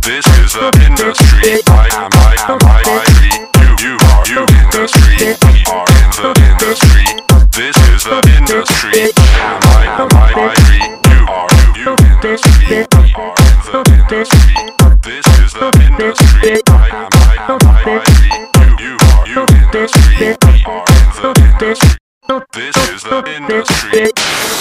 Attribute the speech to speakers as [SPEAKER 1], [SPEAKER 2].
[SPEAKER 1] This is the industry. I am industry. You are industry. We are in the industry. This is the industry. I am industry. You are industry. We are in the industry. This is the industry. I am industry. You are industry. We are in the industry. This is the industry.